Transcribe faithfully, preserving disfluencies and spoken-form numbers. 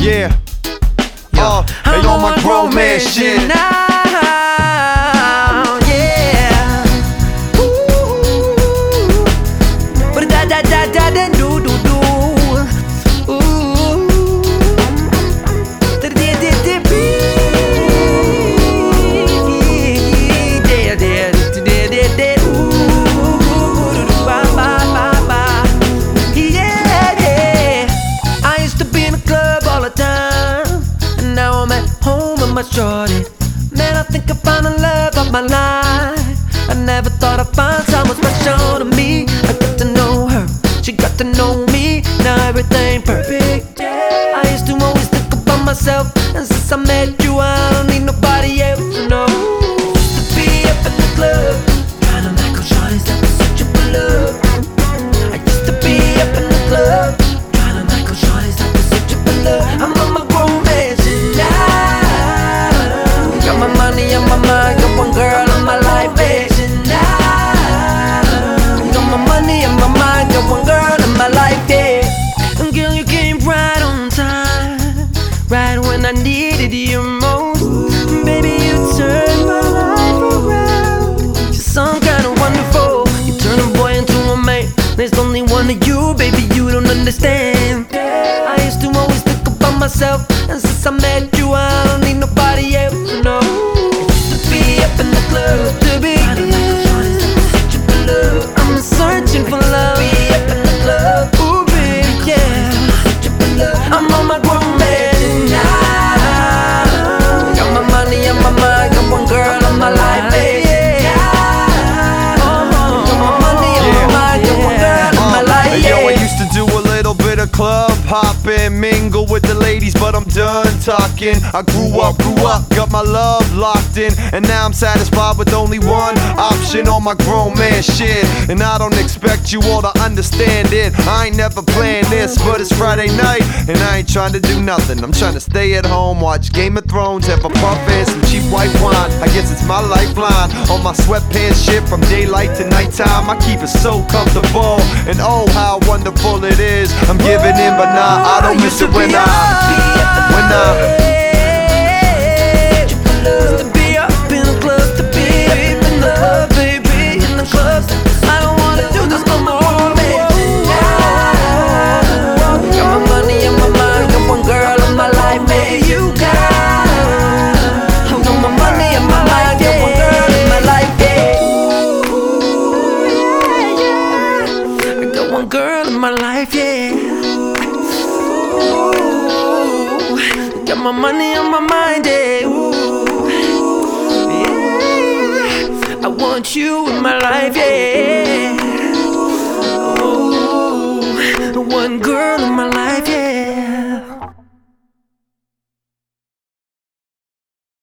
Yeah. Uh, hey, on my grown man shit. Now, yeah. Ooh, but da da da da da do do do. Ooh, da da da da da. Yeah, yeah, da da da da. Ooh, ba ba ba ba. Yeah, yeah. I used to be in the club all the time. Now I'm at home with my shorty. Man, I think I found the love of my life. I never thought I'd find someone special to me. I got to know her, she got to know me. Now everything perfect. I used to always think about myself, and since I met you, I don't need nobody else. No, used to be up in the club, trying to make shorties that was such a love. I used to be up in the club, trying to make shorties that was such a love. I'm on my grown man shit now. Got my money on my mind, got one girl in my life, man shit now. Got my money on my mind, got one girl in my life, yeah. And girl, you came right on time, right when I needed you most. Baby, you turned my life around. You're some kind of wonderful. You turn a boy into a man. There's only one of you, baby, you don't understand. I used to always think about myself, and since I met you, I don't need nobody else. No, I used to be up in the club, to be I'm searching for love. Be up in the club, ooh baby, yeah. I'm on my grown man now. Got my money on my mind, got one girl in my life, baby. Yo, I used to do a little bit of club hopping, mingle with the ladies, but I'm done talking. I grew up, grew up, got my love locked in, and now I'm satisfied with only one option on my grown man shit. And I don't expect you all to understand it. I ain't never planned this, but it's Friday night, and I ain't trying to do nothing. I'm trying to stay at home, watch Game of Thrones, have a puff and some cheap white wine. I guess it's my lifeline. On my sweatpants shit from daylight to nighttime, I keep it so comfortable, and oh how wonderful it is. I'm giving in, but nah, I don't miss it when I, when I. To be up in the club, to be up in the club, baby, in the club. I don't wanna do this no more, baby. Got my money in my mind, got one girl in my life, baby, you got. I got my money in my mind, got one girl in my life, yeah. I got one girl in my life, yeah. Ooh, got my money on my mind, yeah. Ooh, yeah. I want you in my life, yeah. Ooh, one girl in my life, yeah.